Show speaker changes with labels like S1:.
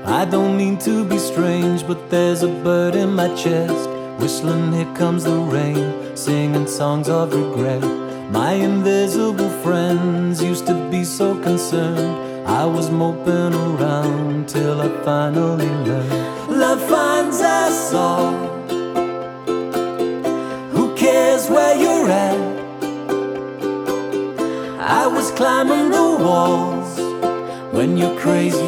S1: I don't mean to be strange, but there's a bird in my chest, whistling, here comes the rain, singing songs of regret. My invisible friends used to be so concerned. I was moping around till I finally learned. Love finds us all. Who cares where you're at? I was climbing the walls when you're crazy.